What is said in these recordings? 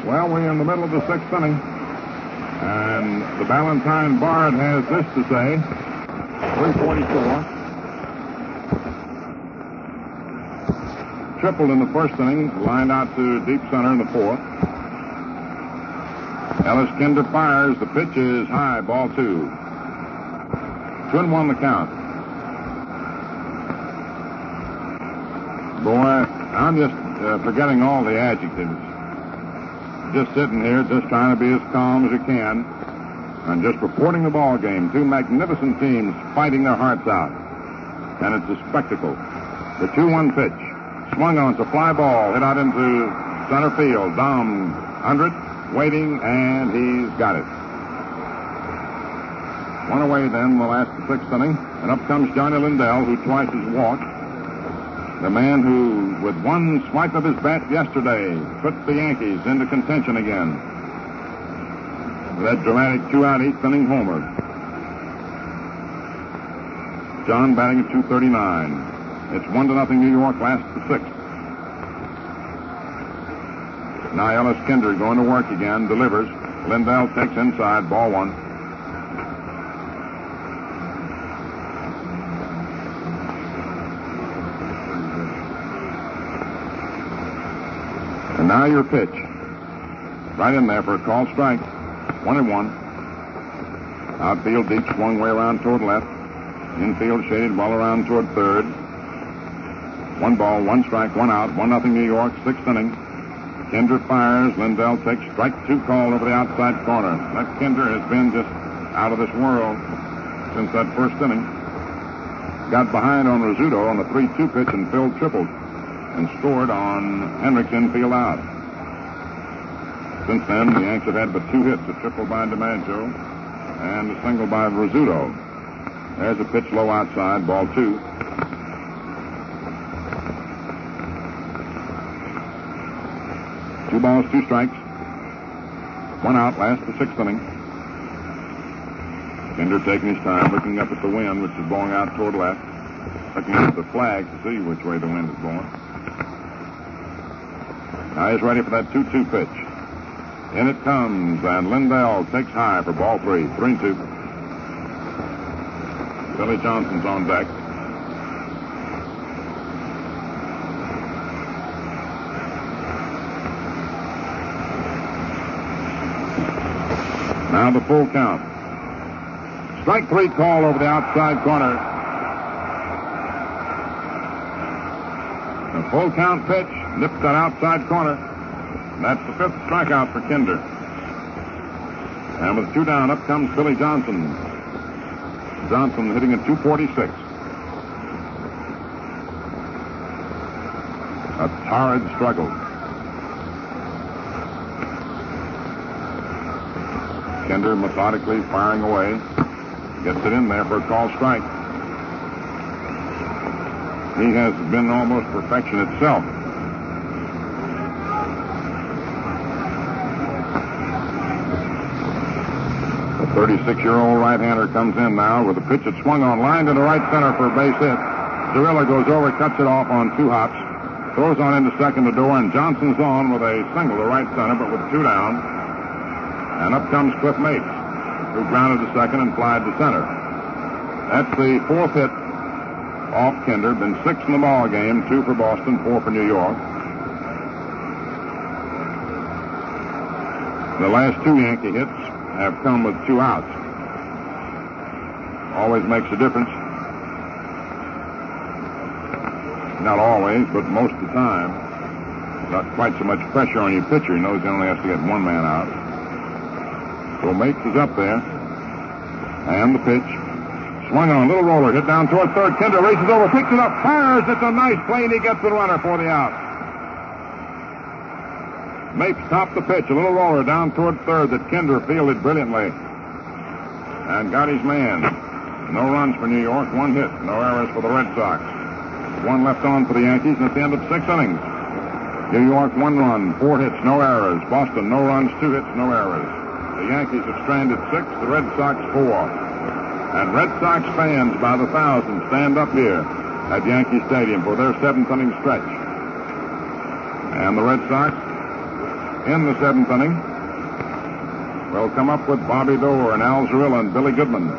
Well, we're in the middle of the sixth inning. And the Ballantine Bard has this to say. 3:44. Tripled in the first inning, lined out to deep center in the fourth. Ellis Kinder fires. The pitch is high, ball 2. 2-1 the count. Boy, I'm just forgetting all the adjectives. Just sitting here, just trying to be as calm as you can, and just reporting the ball game. Two magnificent teams fighting their hearts out, and it's a spectacle. The 2-1 pitch, swung on, it's a fly ball, hit out into center field. Dom under it, waiting, and he's got it. One away then, the last of the sixth inning, and up comes Johnny Lindell, who twice has walked. The man who, with one swipe of his bat yesterday, put the Yankees into contention again. With that dramatic 2-out, eighth-inning homer. John batting at .239. It's 1-0 New York, last of the sixth. Now Ellis Kinder going to work again, delivers. Lindell takes inside, ball 1. And now your pitch. Right in there for a called strike. 1-1. Outfield deep, swung way around toward left. Infield shaded well around toward third. 1 ball, 1 strike, 1 out. 1-0 New York, sixth inning. Kinder fires. Lindell takes strike 2 call over the outside corner. That Kinder has been just out of this world since that first inning. Got behind on Rizzuto on the 3-2 pitch, and Phil tripled and scored on Henrik's infield out. Since then, the Yanks have had but 2 hits, a triple by DiMaggio and a single by Rizzuto. There's a pitch low outside, ball 2. Two balls, 2 strikes. 1 out, last the sixth inning. Kinder taking his time, looking up at the wind, which is blowing out toward left. Looking at the flag to see which way the wind is blowing. Now he's ready for that 2-2 pitch. In it comes, and Lindell takes high for ball 3. 3-2. Billy Johnson's on deck. Now the full count. Strike 3 call over the outside corner. A full count pitch, nipped that outside corner. That's the 5th strikeout for Kinder. And with 2 down, up comes Billy Johnson. Johnson hitting at .246. A torrid struggle. Kinder methodically firing away. Gets it in there for a call strike. He has been almost perfection itself. The 36-year-old right-hander comes in now with a pitch that swung on, line to the right center for a base hit. Cirillo goes over, cuts it off on 2 hops, throws on into second to door, and Johnson's on with a single to right center, but with 2 down. And up comes Cliff Mapes, who grounded to second and flied to center. That's the 4th hit off Kinder. Been 6 in the ball game, 2 for Boston, 4 for New York. The last 2 Yankee hits have come with 2 outs. Always makes a difference. Not always, but most of the time. Not quite so much pressure on your pitcher. He knows he only has to get 1 man out. So Mapes is up there. And the pitch. Swung on a little roller, hit down toward third. Kinder races over, picks it up, fires. It's a nice play, and he gets the runner for the out. Mapes topped the pitch, a little roller down toward third that Kinder fielded brilliantly. And got his man. No runs for New York, 1 hit, no errors for the Red Sox. 1 left on for the Yankees, and at the end of 6 innings. New York, 1 run, 4 hits, no errors. Boston, no runs, 2 hits, no errors. The Yankees have stranded 6, the Red Sox 4. And Red Sox fans by the thousands stand up here at Yankee Stadium for their 7th inning stretch. And the Red Sox in the seventh inning will come up with Bobby Doerr and Al Zarilla and Billy Goodman.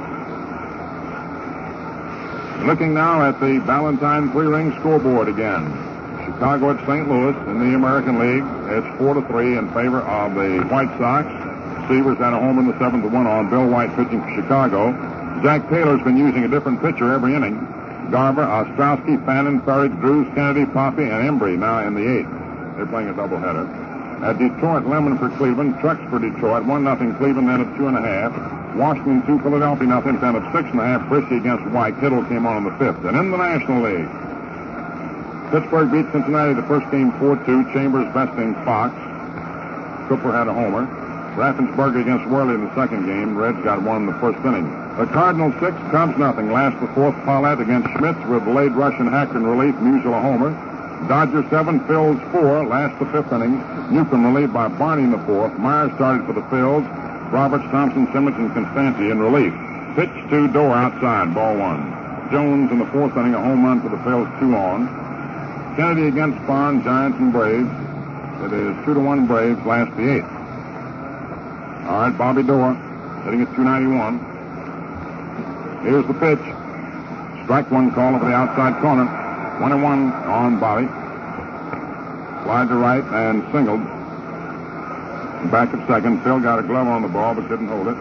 Looking now at the Ballantyne three-ring scoreboard again. Chicago at St. Louis in the American League. It's 4-3 in favor of the White Sox. Seavers had a homer in the seventh to one on Bill White pitching for Chicago. Jack Taylor's been using a different pitcher every inning. Garver, Ostrowski, Fannin, Farrig, Drews, Kennedy, Poppy, and Embry now in the eighth. They're playing a doubleheader. At Detroit, Lemon for Cleveland, Trucks for Detroit, 1-0 Cleveland, then at 2.5. Washington 2, Philadelphia nothing, then at 6.5. Frisky against White. Kittle came on in the fifth. And in the National League, Pittsburgh beat Cincinnati the first game 4-2. Chambers besting Fox. Cooper had a homer. Raffensperger against Worley in the second game. Reds got one in the first inning. The Cardinals 6, Cubs nothing. Last the fourth, Paulette against Schmitz with delayed rush and Hacker in relief. Musial a homer. Dodgers 7, Phils 4. Last the fifth inning. Newcomb relieved by Barney in the fourth. Myers started for the Phils. Roberts, Thompson, Simmons, and Constanti in relief. Pitch to Doerr outside. Ball one. Jones in the fourth inning. A home run for the Phils, 2 on. Kennedy against Barnes, Giants and Braves. It is 2-1 Braves. Last the eighth. All right, Bobby Doerr hitting at 291. Here's the pitch. Strike one call over the outside corner. 1-1 on Bobby. Slide to right and singled. Back at second. Phil got a glove on the ball but couldn't hold it.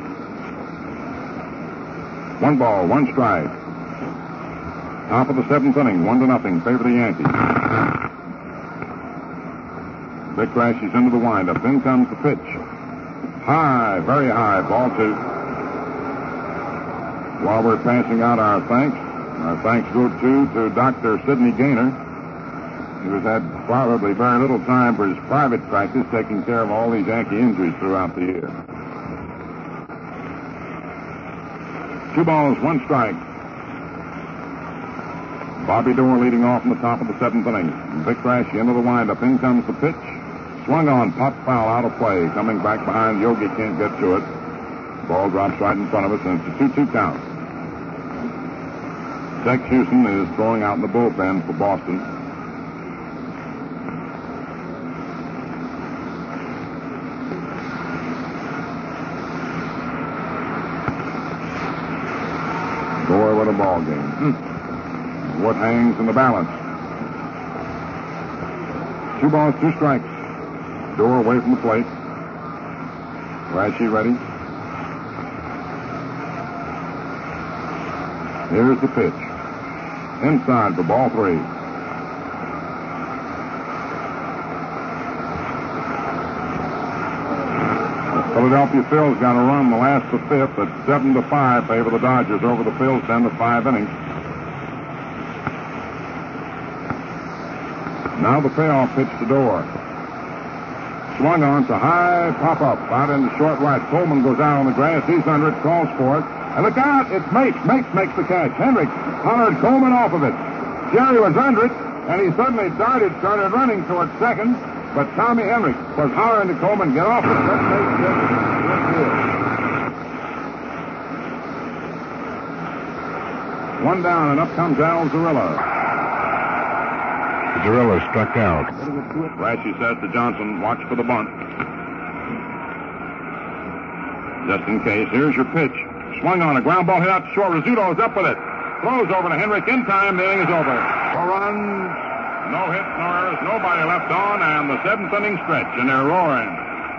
1 ball, 1 strike. Top of the seventh inning, 1-0. Favor the Yankees. Big crashes into the windup. In comes the pitch. High, very high. Ball 2. While we're passing out our thanks go to Dr. Sidney Gaynor, who has had probably very little time for his private practice, taking care of all these Yankee injuries throughout the year. 2 balls, 1 strike. Bobby Doerr leading off in the top of the seventh inning. Big crash into the windup. In comes the pitch. Swung on, pop foul, out of play. Coming back behind, Yogi can't get to it. Ball drops right in front of us, and it's a 2-2 count. Tex Houston is throwing out in the bullpen for Boston. Doerr with a ball game. What hangs in the balance? 2 balls, 2 strikes. Doerr away from the plate. Rashi ready. Here's the pitch. Inside for ball 3. The Philadelphia Phils got a run the last the fifth at 7-5 favor the Dodgers over the Phils 10-5 innings. Now the payoff pitch to Doerr. Swung on to high pop-up out into short right. Coleman goes out on the grass. He's under it, calls for it. And look out, it's Mapes. Mapes makes the catch. Hendrick hollered Coleman off of it. Jerry was under it, and he suddenly started running towards second. But Tommy Hendrick was hollering to Coleman, get off it. Let's make this good. 1 down, and up comes Al Zarilla. Zarilla struck out. Rashi says to Johnson, watch for the bunt. Just in case, here's your pitch. Swung on, a ground ball hit out to short. Rizzuto is up with it. Throws over to Hendrick. In time, the inning is over. 4 runs, no hits, no errors, nobody left on, and the seventh inning stretch, and they're roaring.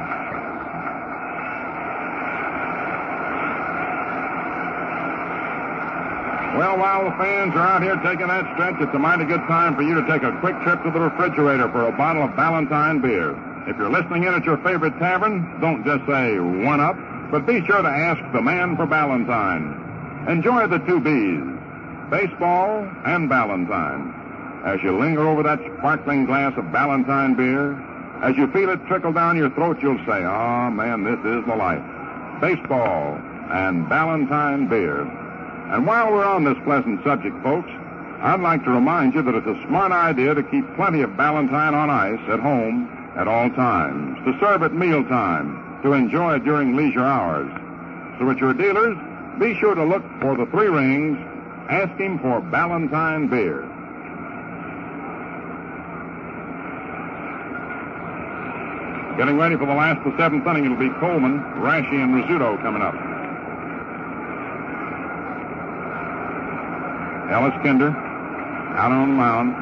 Well, while the fans are out here taking that stretch, it's a mighty good time for you to take a quick trip to the refrigerator for a bottle of Ballantyne beer. If you're listening in at your favorite tavern, don't just say 1 up, but be sure to ask the man for Ballantyne. Enjoy the 2 B's, baseball and Ballantyne. As you linger over that sparkling glass of Ballantyne beer, as you feel it trickle down your throat, you'll say, "Oh, man, this is the life." Baseball and Ballantyne beer. And while we're on this pleasant subject, folks, I'd like to remind you that it's a smart idea to keep plenty of Ballantyne on ice at home at all times, to serve at mealtime, to enjoy during leisure hours. So at your dealers, be sure to look for the 3 rings, asking for Ballantyne beer. Getting ready for the last of the seventh inning, it'll be Coleman, Rashi, and Rizzuto coming up. Ellis Kinder out on the mound.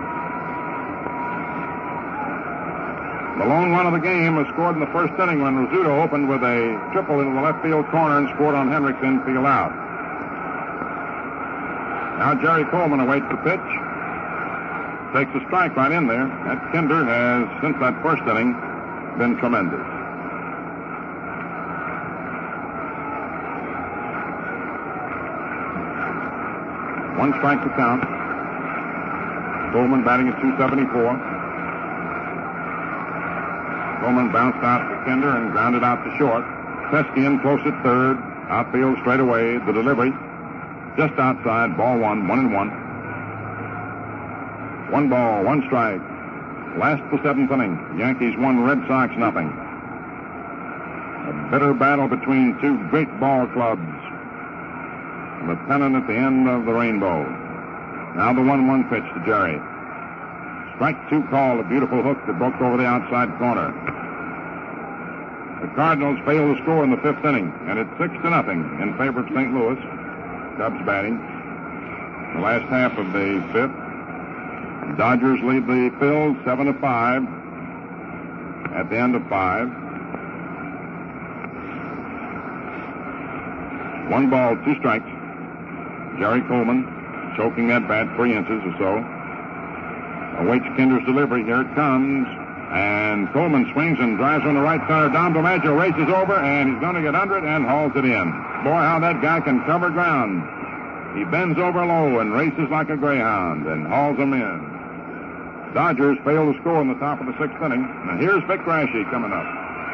The lone run of the game was scored in the first inning when Rizzuto opened with a triple into the left field corner and scored on Hendricks' infield out. Now Jerry Coleman awaits the pitch. Takes a strike right in there. That Kinder has, since that first inning, been tremendous. One strike to count. Coleman batting at .274. Coleman bounced out to Kinder and grounded out to short. Pesky in close at third. Outfield straight away. The delivery just outside. Ball one, 1-1. 1 ball, 1 strike. Last of the seventh inning. Yankees won, Red Sox nothing. A bitter battle between two great ball clubs. The pennant at the end of the rainbow. Now the 1-1 pitch to Jerry. Strike 2 call, a beautiful hook that broke over the outside corner. The Cardinals failed to score in the fifth inning, and it's 6-0 in favor of St. Louis. Cubs batting. The last half of the fifth. Dodgers lead the Phils 7-5 at the end of 5. 1 ball, 2 strikes. Jerry Coleman choking that bat 3 inches or so. Awaits Kinder's delivery. Here it comes. And Coleman swings and drives on the right side. Dom DiMaggio races over, and he's going to get under it and hauls it in. Boy, how that guy can cover ground. He bends over low and races like a greyhound and hauls them in. Dodgers fail to score in the top of the sixth inning. Now here's Vic Rashi coming up.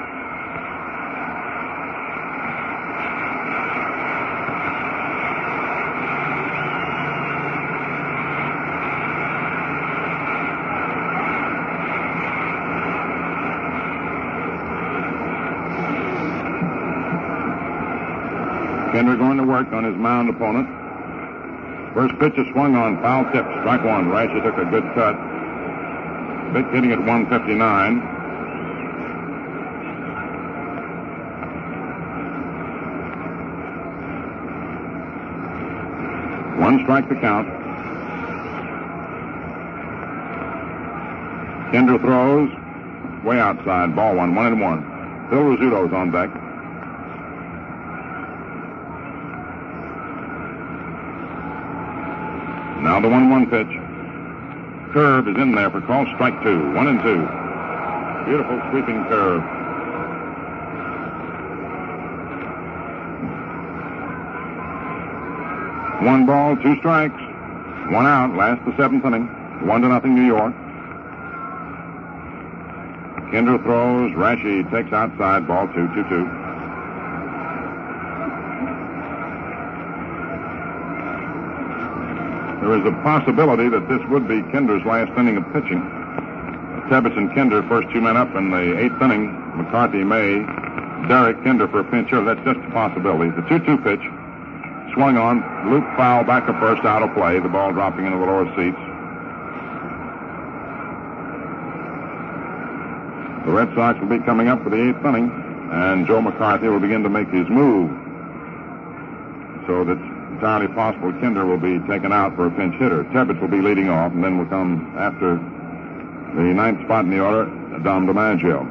Kinder going to work on his mound opponent. First pitch is swung on, foul tip, strike 1. Rashi took a good cut. Vic hitting at 159. One strike to count. Kinder throws way outside, ball 1, 1-1. Phil Rizzuto's on deck. Now the 1-1 pitch. Curve is in there for call, strike 2. 1-2. Beautiful sweeping curve. One ball, 2 strikes. 1 out, last the seventh inning. 1-0 New York. Kinder throws. Rashi takes outside, ball 2, 2-2. There is a possibility that this would be Kinder's last inning of pitching. Tebbetts and Kinder, first 2 men up in the 8th inning. McCarthy may Derek Kinder for a pinch hitter. That's just a possibility. The 2-2 pitch swung on, loop foul, back of first, out of play. The ball dropping into the lower seats. The Red Sox will be coming up for the 8th inning, and Joe McCarthy will begin to make his move. So that's entirely possible Kinder will be taken out for a pinch hitter. Tebbetts will be leading off, and then will come after the 9th spot in the order, Dom DiMaggio.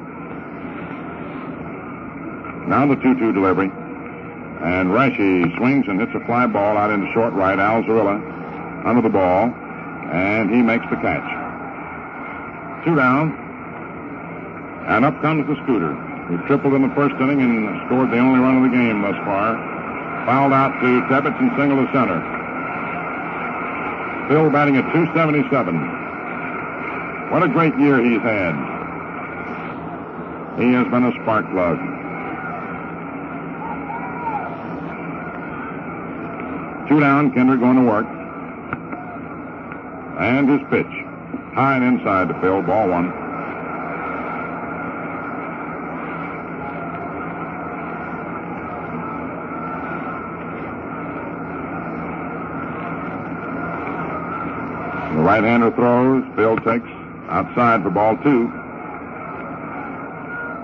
Now the 2-2 delivery. And Rashi swings and hits a fly ball out into short right. Al Zarilla under the ball, and he makes the catch. 2 down, and up comes the Scooter, who tripled in the first inning and scored the only run of the game thus far. Fouled out to Tebbetts and single to center. Phil batting at .277. What a great year he's had. He has been a spark plug. Two down, Kinder going to work. And his pitch. High and inside to Phil, ball 1. The right-hander throws. Phil takes outside for ball 2.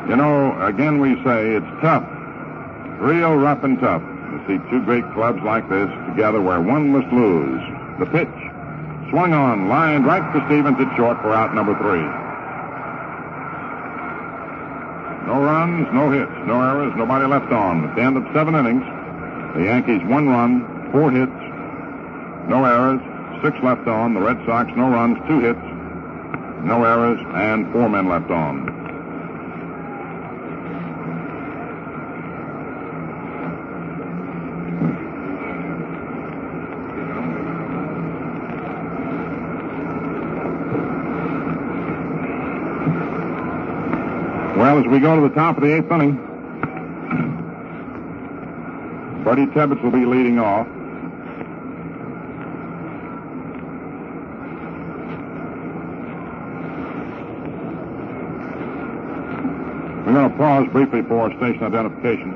You know, again we say it's tough, real rough and tough, to see two great clubs like this together where one must lose. The pitch, swung on, lined right to Stevens at short for out number 3. No runs, no hits, no errors, nobody left on. At the end of 7 innings, the Yankees 1 run, 4 hits, no errors, 6 left on. The Red Sox, no runs, 2 hits, no errors, and 4 men left on. Well, as we go to the top of the 8th inning, Buddy Tibbetts will be leading off. We're going to pause briefly for station identification.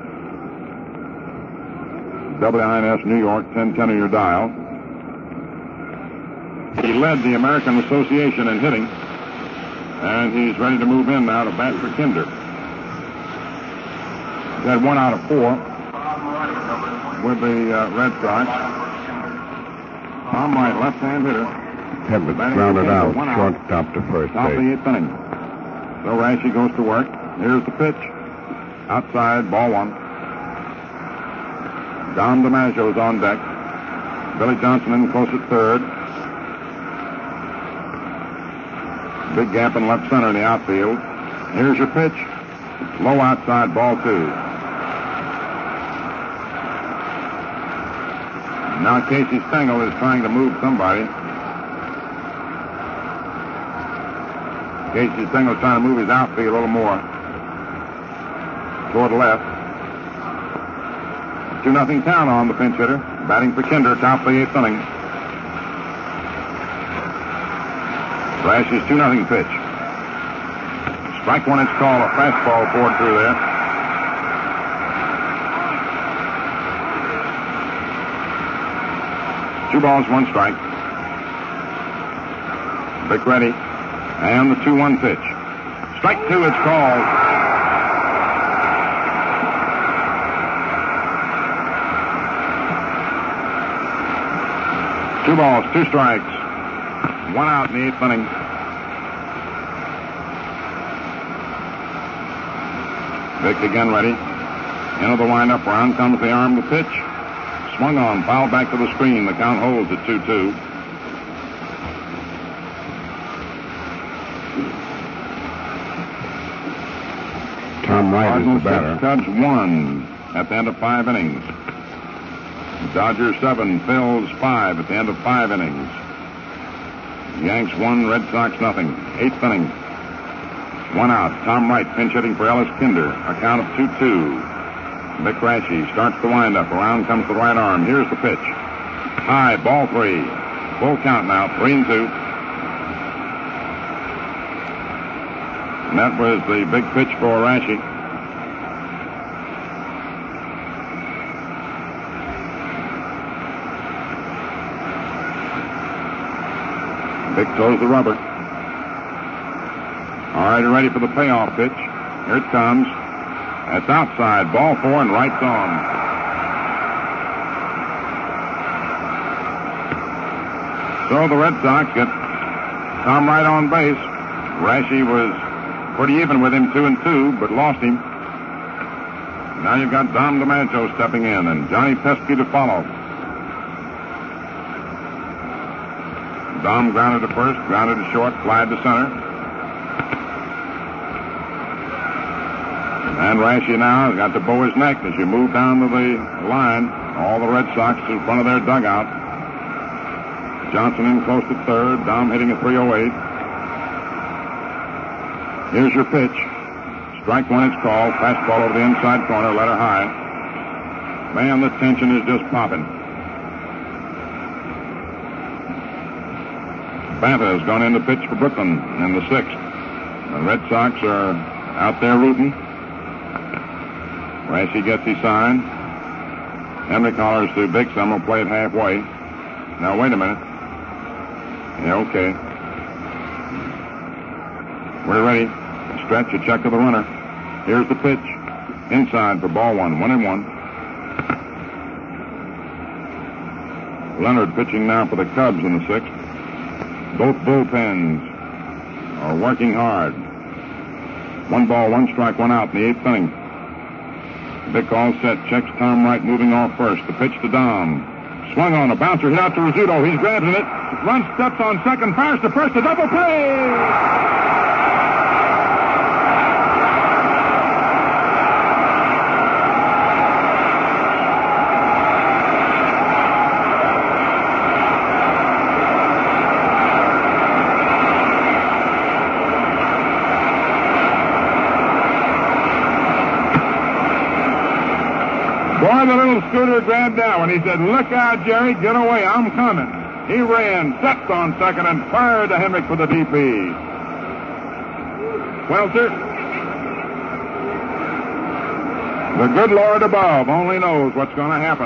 WINS New York, 1010 on your dial. He led the American Association in hitting, and he's ready to move in now to bat for Kinder. He's had 1 out of 4 with the Red Sox. Tom Wright, left-hand hitter. Tibbetts grounded out, shortstop to first Top of the base. 8th inning. So Rashi goes to work. Here's the pitch. Outside, ball 1. Dom DiMaggio's on deck. Billy Johnson in close at third. Big gap in left center in the outfield. Here's your pitch. Low outside, ball 2. Now Casey Stengel is trying to move somebody. Casey Stengel is trying to move his outfield a little more toward the left. 2-0 count on the pinch hitter. Batting for Kinder, top of the 8th inning. Rash's 2-0 pitch. Strike 1, it's called. A fastball poured through there. Two balls, 1 strike. Vic ready. And the 2-1 pitch. Strike 2, it's called. Two balls, 2 strikes. 1 out in the 8th inning. Vic again ready. Into the windup round comes the arm to pitch. Swung on, fouled back to the screen. The count holds at 2-2. Tom Wright is the batter. Cubs 1 at the end of 5 innings. Dodgers 7, Phils 5 at the end of 5 innings. Yanks 1, Red Sox 0. 8th inning. 1 out. Tom Wright pinch hitting for Ellis Kinder. A count of 2-2. Vic Rashi starts the windup. Around comes the right arm. Here's the pitch. High, ball 3. Full count now, 3-2. And that was the big pitch for Rashi. Vic throws the rubber. All right, ready for the payoff pitch. Here it comes. That's outside. Ball 4 and right's on. So the Red Sox get Tom Wright on base. Rashi was pretty even with him, 2-2, but lost him. Now you've got Dom DiMaggio stepping in and Johnny Pesky to follow. Dom grounded to first, grounded to short, flied to center. And Rashi now has got to bow his neck as you move down to the line. All the Red Sox in front of their dugout. Johnson in close to third. Dom hitting a 308. Here's your pitch. Strike 1, it's called. Fastball over the inside corner, letter high. Man, the tension is just popping. Banta has gone in to pitch for Brooklyn in the 6th. The Red Sox are out there rooting. Rashi gets his sign. Henry hollers to Bix, I'm going to play it halfway. Now, wait a minute. Yeah, okay. We're ready. Stretch, a check to the runner. Here's the pitch. Inside for ball one. 1-1. Leonard pitching now for the Cubs in the sixth. Both bullpens are working hard. 1 ball, 1 strike, 1 out in the eighth inning. Vic all set. Checks Tom Wright moving off first. The pitch to Dom. Swung on a bouncer. Hit out to Rizzuto. He's grabbing it. Runs, steps on second. Fires to first. A double play. Boy, the little scooter grabbed that one. He said, "Look out, Jerry. Get away. I'm coming." He ran, stepped on second, and fired to Henrik for the DP. Well, sir, the good Lord above only knows what's going to happen.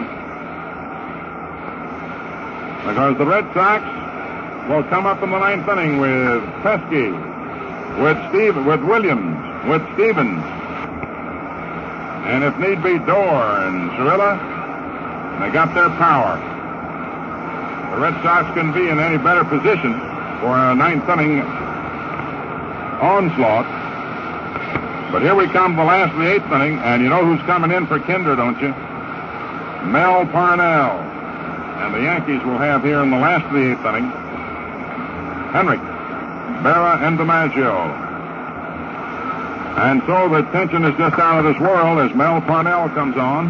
Because the Red Sox will come up in the ninth inning with Pesky, with Williams, with Stevens, and if need be, Dorr and Cirilla. They got their power. The Red Sox can be in any better position for a ninth inning onslaught. But here we come to the last of the eighth inning, and you know who's coming in for Kinder, don't you? Mel Parnell. And the Yankees will have here in the last of the eighth inning Henrik, Berra, and DiMaggio. And so the tension is just out of this world as Mel Parnell comes on.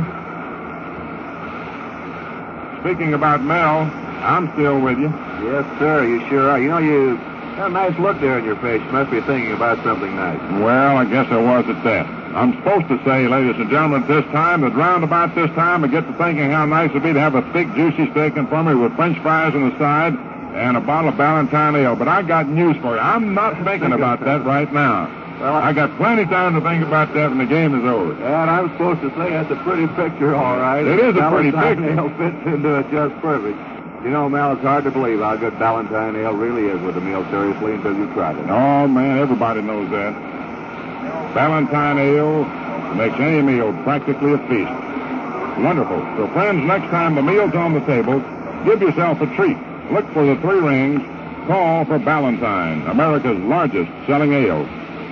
Speaking about Mel, I'm still with you. Yes, sir, you sure are. You know, you got a nice look there in your face. You must be thinking about something nice. Well, I guess I was at that. I'm supposed to say, ladies and gentlemen, at this time, that round about this time, I get to thinking how nice it would be to have a thick, juicy steak in front of me with French fries on the side and a bottle of Ballantine ale. But I got news for you. I'm not thinking about that right now. Well, I got plenty of time to think about that when the game is over. And I'm supposed to say that's a pretty picture, all right. It is a pretty picture. Ale fits into it just perfect. You know, Mel, it's hard to believe how good Ballantine ale really is with the meal, seriously, until you tried it. Oh, man, everybody knows that. Ballantine ale makes any meal practically a feast. Wonderful. So, friends, next time the meal's on the table, give yourself a treat. Look for the 3 rings. Call for Ballantine, America's largest selling ale.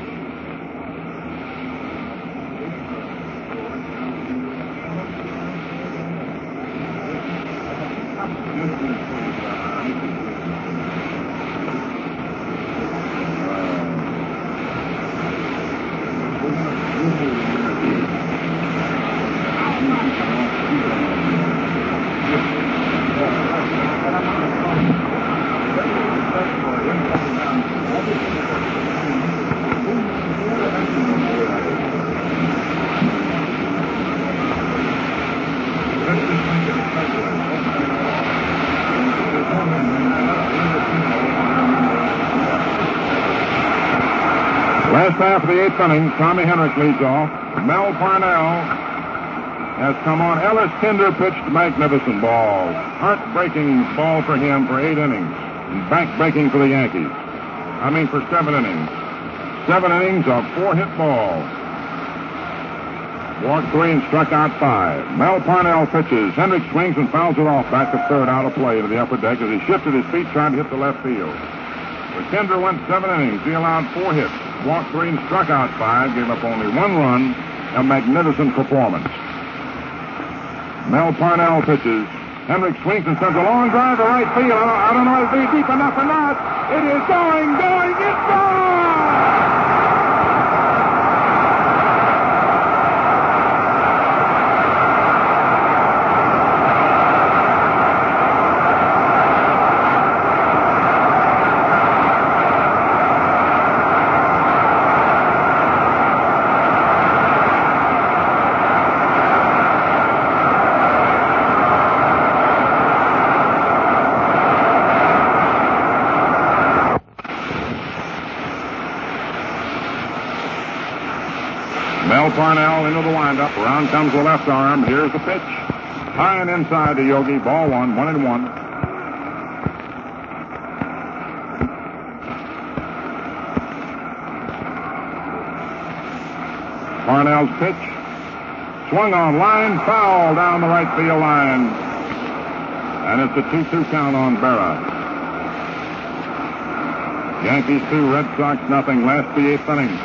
Last half of the eighth inning, Tommy Henrik leads off. Mel Parnell has come on. Ellis Kinder pitched magnificent ball. Heart-breaking ball for him for 8 innings. And back-breaking for the Yankees. For 7 innings. 7 innings of 4-hit ball. Walked 3 and struck out 5. Mel Parnell pitches. Henrik swings and fouls it off back to third, out of play to the upper deck as he shifted his feet trying to hit the left field. But Kinder went 7 innings. He allowed 4 hits. Walked 3 and struck out 5. Gave up only 1 run. A magnificent performance. Mel Parnell pitches. Henrik swings and sends a long drive to right field. I don't know if it'll be deep enough or not. It is going, it's gone! Parnell into the windup. Around comes the left arm. Here's the pitch. High and inside to Yogi. Ball 1, 1-1. Parnell's pitch. Swung on line, foul down the right field line. And it's a 2-2 count on Berra. Yankees 2, Red Sox nothing. Last the 8th inning.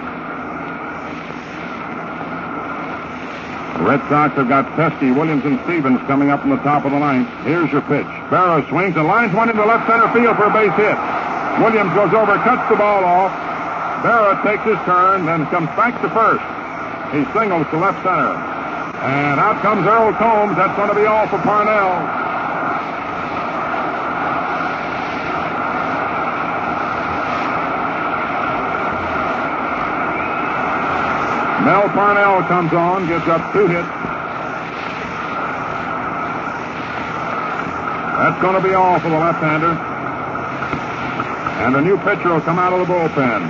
The Red Sox have got Pesky, Williams, and Stevens coming up in the top of the ninth. Here's your pitch. Berra swings and lines one into left center field for a base hit. Williams goes over, cuts the ball off. Berra takes his turn, then comes back to first. He singles to left center. And out comes Earl Combs. That's going to be all for Parnell. Mel Parnell comes on, gives up 2 hits. That's going to be all for the left-hander. And a new pitcher will come out of the bullpen.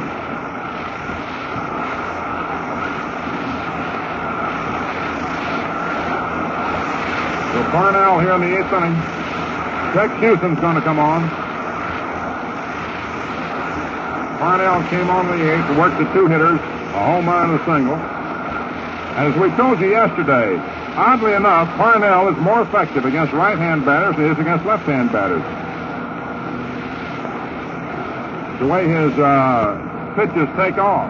So Parnell here in the 8th inning. Tex Houston's going to come on. Parnell came on in the 8th to work the 2 hitters. A home run and a single. As we told you yesterday, oddly enough, Parnell is more effective against right-hand batters than he is against left-hand batters. The way his pitches take off.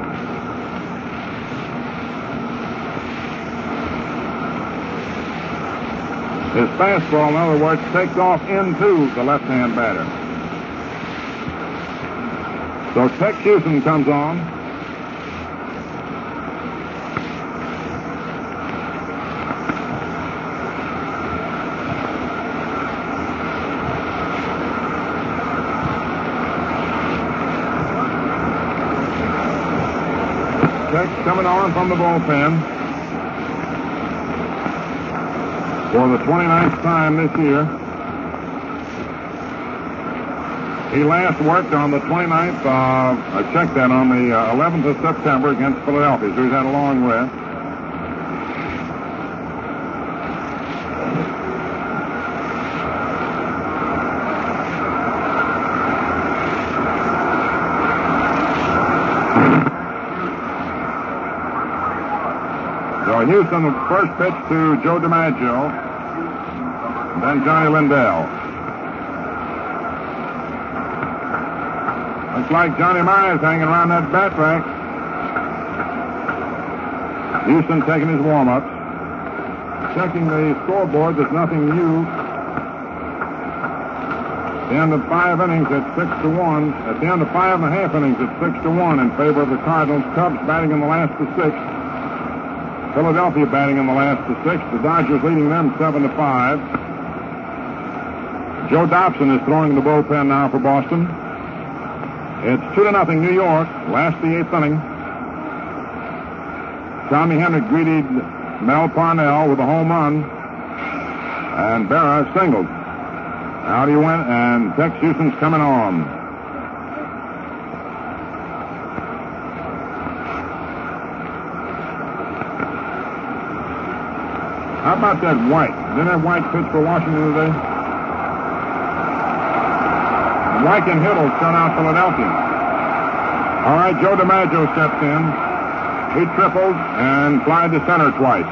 His fastball, in other words, takes off into the left-hand batter. So Tex Houston comes on. Coming on from the bullpen for the 29th time this year. He last worked on the 29th, I checked that, on the 11th of September against Philadelphia, so he's had a long rest. Houston, the first pitch to Joe DiMaggio, then Johnny Lindell. Looks like Johnny Myers hanging around that bat rack. Houston taking his warm-ups. Checking the scoreboard, there's nothing new. At the end of 5 innings, it's 6-1. At the end of 5.5 innings, it's 6-1 in favor of the Cardinals. Cubs batting in the last to 6. Philadelphia batting in the last to 6. The Dodgers leading them 7-5. Joe Dobson is throwing the bullpen now for Boston. It's 2-0 New York. Last the 8th inning. Tommy Henry greeted Mel Parnell with a home run. And Berra singled. Out he went, and Tex Houston's coming on. How about that White? Didn't that White pitch for Washington today? White and Hiddle shut out Philadelphia. All right, Joe DiMaggio steps in. He tripled and flied to center twice.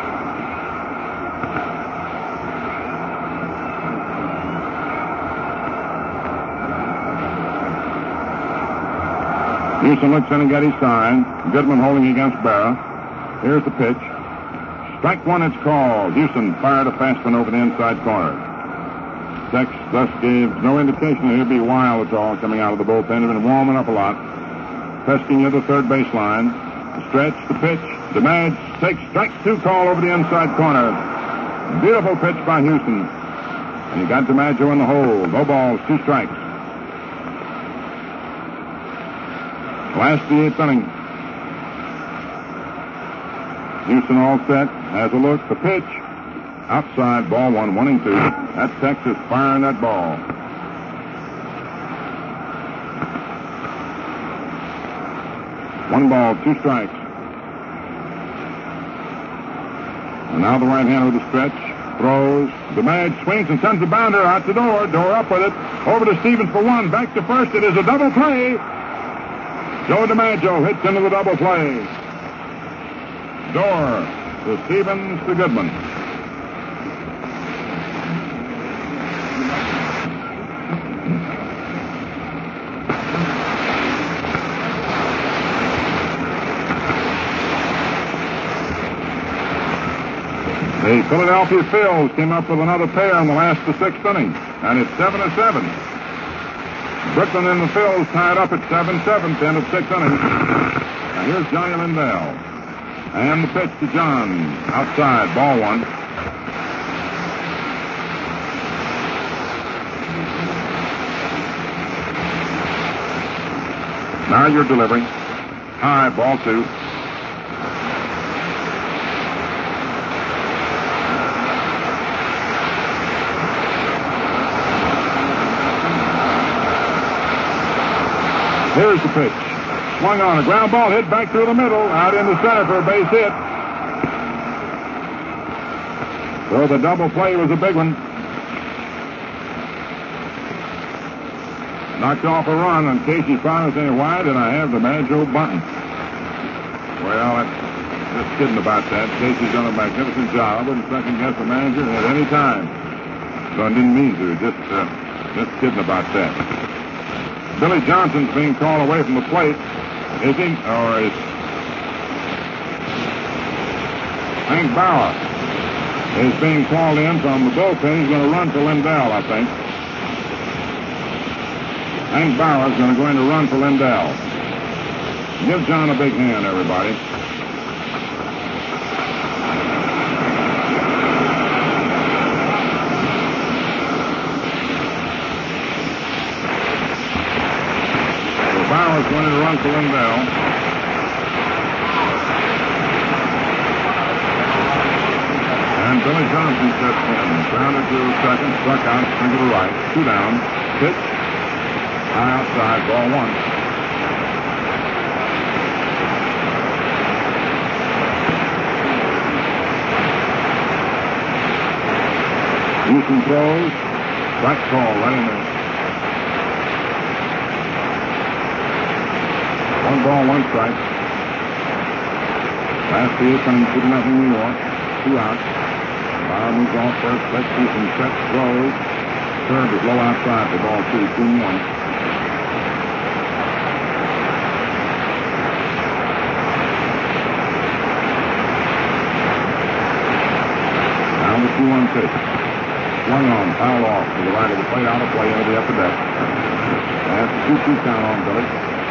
Houston looks in and got his sign. Goodman holding against Berra. Here's the pitch. Strike 1, it's called. Houston fired a fast one over the inside corner. Tex thus gave no indication that he'd be wild at all coming out of the bullpen. He'd been warming up a lot. Pesky near the third baseline. The stretch, the pitch. DiMaggio takes strike 2 call over the inside corner. Beautiful pitch by Houston. And he got DiMaggio in the hole. No balls, 2 strikes. Last the 8th inning. Houston all set. Has a look. The pitch. Outside, ball 1, 1-2. That's Texas firing that ball. One ball, 2 strikes. And now the right-hander with the stretch. Throws. DiMaggio swings and sends the bounder out the door. Door up with it. Over to Stevens for 1. Back to first. It is a double play. Joe DiMaggio hits into the double play. Door to Stevens to Goodman. The Philadelphia Phils came up with another pair in the last of the 6th inning, and it's 7-7. Brooklyn and the Phils tied up at 7-7, end of 6th inning. Now here's Johnny Lindell. And the pitch to John. Outside, ball one. Now you're delivering. High, ball two. Here's the pitch. Swung on a ground ball, hit back through the middle, out in the center for a base hit. So the double play was a big one. Knocked off a run, and Casey finally saying, why did I have the man Joe Bunton? Well, just kidding about that. Casey's done a magnificent job. I wouldn't second guess the manager at any time. So I didn't mean to. Just kidding about that. Billy Johnson's being called away from the plate. Is he? Or is Hank Bauer is being called in from the bullpen. He's going to run for Lindell, I think. Hank Bauer is going to go in to run for Lindell. Give John a big hand, everybody. Bauer's going to run for Lindell. And Billy Johnson steps in. Grounded to second, struck out, swing to the right. 2 down. Pitch. High outside, ball one. Houston throws. Strike call right in there. 1 ball, 1 strike. Last the 8th inning, 2-0 New York. 2 outs. Bauer moves off first. Let's see some sets, throws. Third is low outside for ball 2, 2-1. Down the 2-1 pitch. Swung on, foul off to the right of the plate, out of play into the upper deck. That's a 2-2 count on Billy.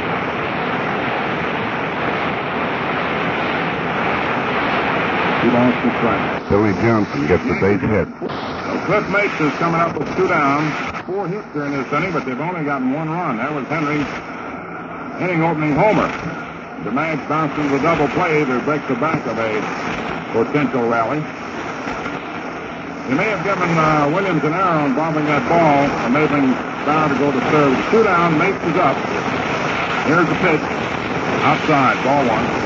2 balls, 2 strikes. Billy Johnson gets the base hit. So Cliff Mates is coming up with 2 down. 4 hits during this inning, but they've only gotten 1 run. That was Henry's inning-opening homer. The match bounces a double play to break the back of a potential rally. They may have given Williams an error on bombing that ball, enabling Bauer to go to third. 2 down, Mates is up. Here's the pitch. Outside, ball 1.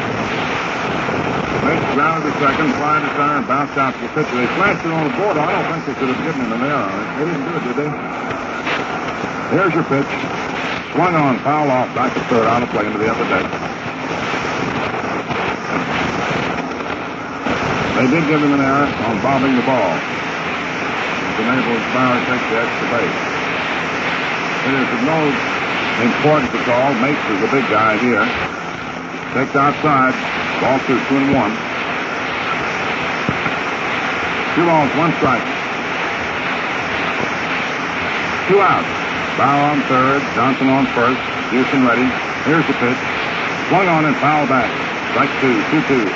Mates grounded to second, flying to center, and bounced out to the pitcher. They flashed it on the board. I don't think they could have given him an error on it. They didn't do it, did they? Here's your pitch. Swung on, foul off, back to third, out of play into the upper deck. They did give him an error on bobbing the ball. It enables Bauer to take the extra base. It is of no importance at all. Mates is the big guy here. Takes outside. Ball 2, 2-1. 2 balls, 1 strike. 2 outs. Bauer on third, Johnson on first. Houston ready. Here's the pitch. Swung on and foul back. Strike 2, 2-2.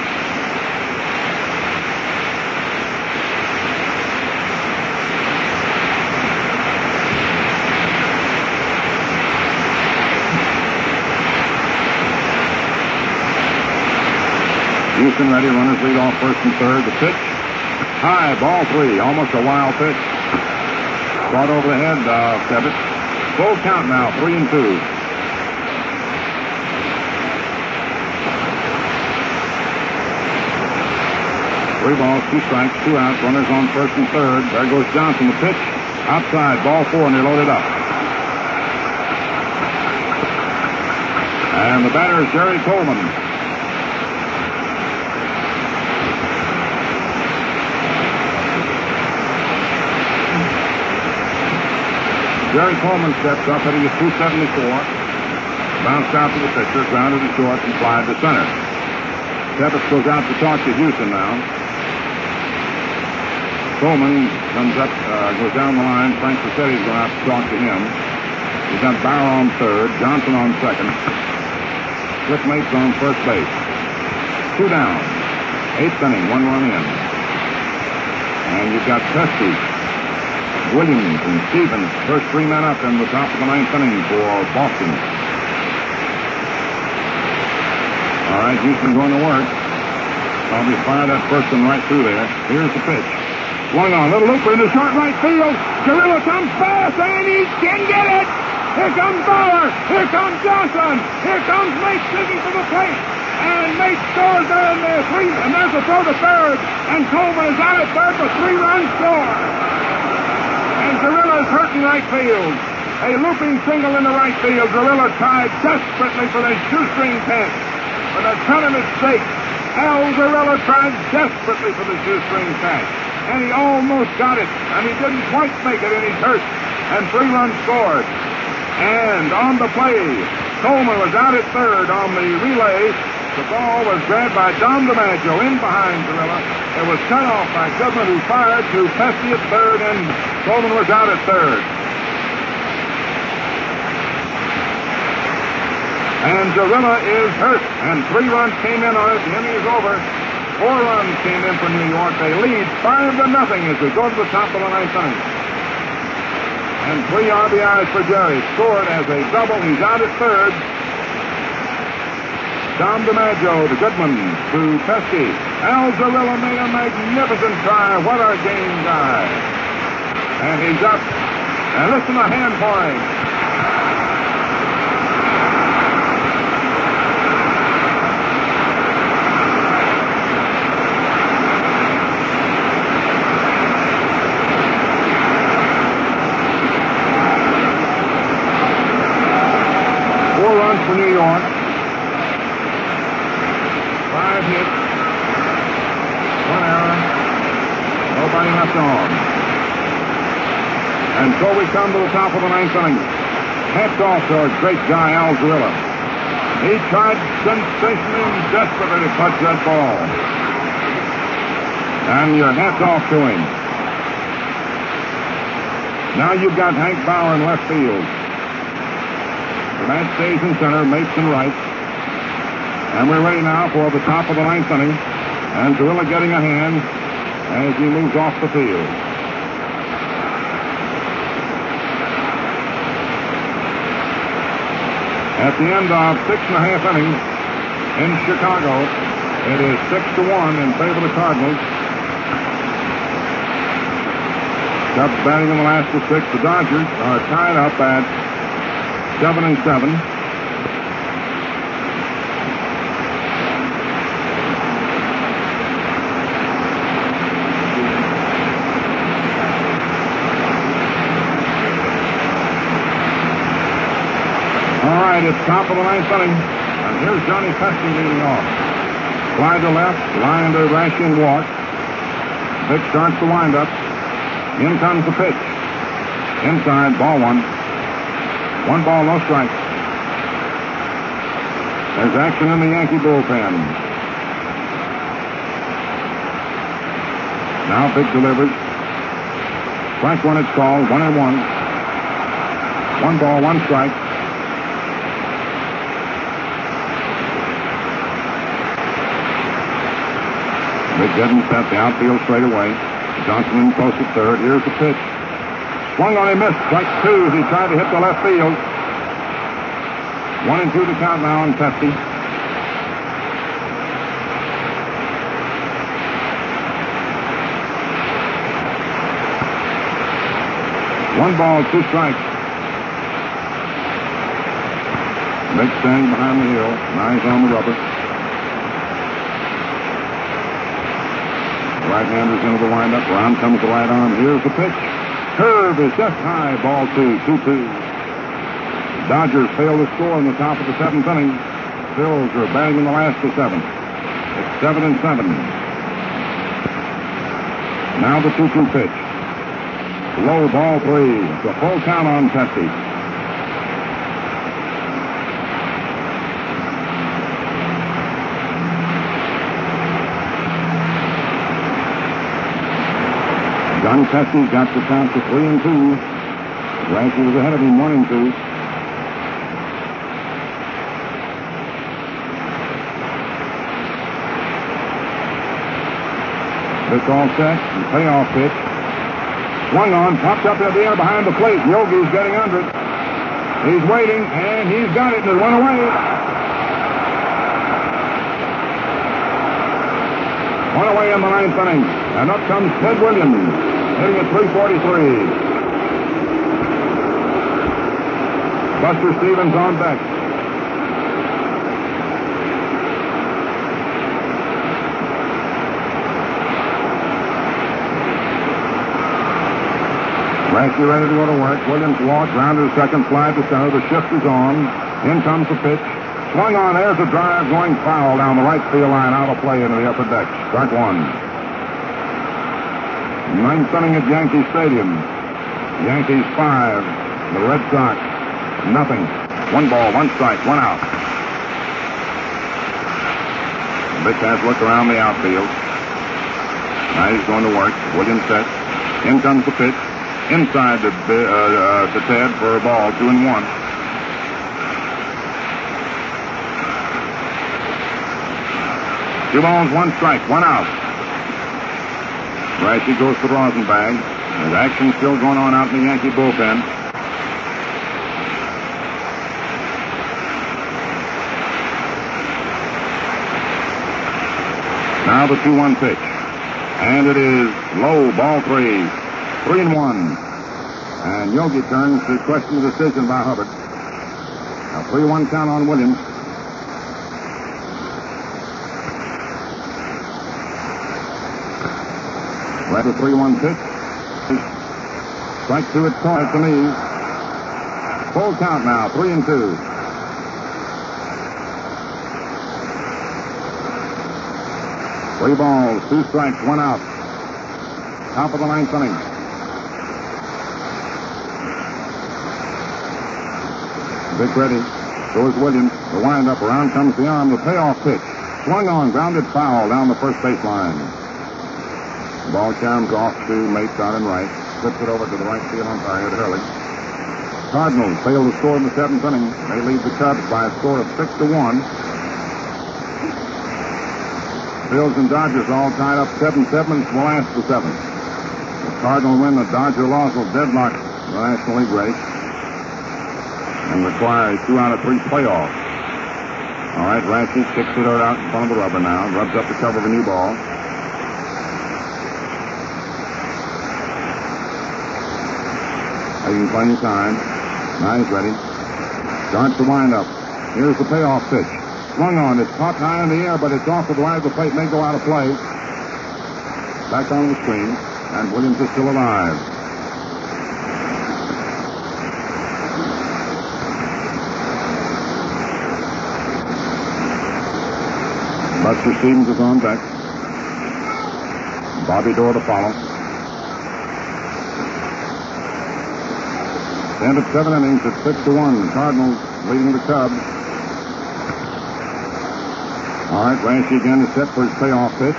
Houston ready, runners lead off first and third. The pitch, high, ball 3, almost a wild pitch. Caught over the head of Tebbett. Full count now, 3-2. Three balls, 2 strikes, 2 outs, runners on first and third. There goes Johnson, the pitch, outside, ball 4, and they're loaded up. And the batter is Jerry Coleman. Jerry Coleman steps up, hitting his .274. Bounced out to the pitcher, grounded to short, and flied to center. Tebbetts goes out to talk to Houston now. Coleman comes up, goes down the line. Frank Facetti's going out to talk to him. He's got Bauer on third, Johnson on second. Flip Mates on first base. 2 down. 8th inning, 1 run in. And you've got Pesky, Williams, and Stevens, first 3 men up in the top of the 9th inning for Boston. All right, Houston going to work. Probably fire that first one right through there. Here's the pitch. Swung on, little looper into short right field. Gorilla comes fast, and he can get it. Here comes Bauer. Here comes Johnson. Here comes Mates digging for the plate. And Mates scores there in there. And there's a throw to third. And Coleman is out at third for 3-run score. And Gorilla's hurt in right field. A looping single in the right field. Gorilla tried desperately for the shoestring catch. With a ton of mistakes, Al Gorilla tried desperately for the shoestring catch. And he almost got it. And he didn't quite make it, and he's hurt. And 3 runs scored. And on the play, Coleman was out at third on the relay. The ball was grabbed by Dom DiMaggio in behind Gorilla. It was cut off by Goodman, who fired to Pesky at third, and Coleman was out at third. And Gorilla is hurt, and 3 runs came in on it. The inning is over. 4 runs came in for New York. They lead 5-0 as we go to the top of the 9th inning. And 3 RBIs for Jerry. Scored as a double. He's out at third. Dom DiMaggio to Goodman to Pesky. Al Gorilla made a magnificent try. What a game guy. And he's up. And listen to hand point. For New York. 5 hits. 1 error. Nobody left on. And so we come to the top of the 9th inning. Hats off to our great guy, Al Gorilla. He tried sensationally and desperately to touch that ball. And your hats off to him. Now you've got Hank Bauer in left field. Matt stays in center, Mates in right. And we're ready now for the top of the 9th inning. And Gorilla getting a hand as he moves off the field. At the end of 6.5 innings in Chicago, it is 6-1 in favor of the Cardinals. Cubs batting in the last of 6. The Dodgers are tied up at 7-7. All right, it's top of the 9th inning. And here's Johnny Pesky leading off. Fly to left, line to Raskin walk. Pitch starts the windup. In comes the pitch. Inside, ball 1. 1 ball, no strike. There's action in the Yankee bullpen. Now Big delivers. Strike 1 it's called. 1-1. 1 ball, 1 strike. Big getting set. The outfield straight away. Johnson in close at third. Here's the pitch. Swung on, he missed. Strike 2 as he tried to hit the left field. 1-2 to count now on Pesky. One ball, 2 strikes. Big standing behind the hill. Eyes on the rubber. Right-hander's into the windup. Round comes the right arm. Here's the pitch. Curve is just high. Ball 2, 2-2. Dodgers fail to score in the top of the 7th inning. Phils are batting in the last of 7. It's 7-7. Now the 2-2 pitch. Low, ball 3. It's a full count on Testy. John Testy's got the count to 3-2. Rashi was ahead of him 1-2. It's all set. The payoff pitch. Swung on, popped up in the air behind the plate. Yogi's getting under it. He's waiting, and he's got it, and it went away. One away in the ninth inning. And up comes Ted Williams, hitting at .343. Buster Stevens on deck. Rashi ready to go to work. Williams walked, grounded second, fly to center. The shift is on. In comes the pitch. Swung on. There's a drive going foul down the right field line, out of play into the upper deck. Strike one. Ninth inning at Yankee Stadium. Yankees 5. The Red Sox nothing. 1 ball, 1 strike, 1 out. Vic has looked around the outfield. Now he's going to work. Williams set. In comes the pitch. Inside to Ted for a ball, 2-1. Two balls, 1 strike, 1 out. Rashi goes to Rosenbag. There's action still going on out in the Yankee bullpen. Now the 2-1 pitch. And it is low, ball 3. 3-1. And Yogi turns to question the decision by Hubbard. A 3-1 count on Williams. Right, a 3-1 pitch. Strike 2 at caught to me. Full count now, 3-2. Three balls, 2 strikes, 1 out. Top of the ninth inning. Vic ready. So is Williams. The windup. Around comes the arm. The payoff pitch. Swung on. Grounded foul down the first baseline. The ball comes off to Mate down and right. Flips it over to the right field umpire at Hurley. Cardinals fail to score in the 7th inning. They lead the Cubs by a score of 6-1. Phils and Dodgers all tied up 7-7. Will last the 7th. The Cardinal win. The Dodger loss will deadlock the National League race and require a 2-out-of-3 playoff. All right, Rashi kicks it out in front of the rubber now. Rubs up the cover of a new ball. Taking plenty of time. Now he's ready. Starts to wind up. Here's the payoff pitch. Swung on. It's caught high in the air, but it's off to the right of the plate. May go out of play. Back on the screen. And Williams is still alive. Buster Stevens is on deck. Bobby Doerr to follow. End of 7 innings at 6-1. Cardinals leading the Cubs. All right, Rashi again is set for his payoff pitch.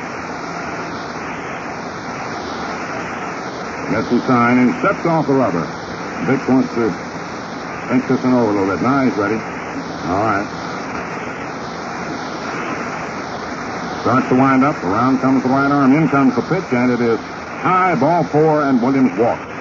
Gets his sign and steps off the rubber. Vic wants to think this one over a little bit. Now he's ready. All right. Starts to wind up. Around comes the right arm. In comes the pitch, and it is high, ball 4, and Williams walks.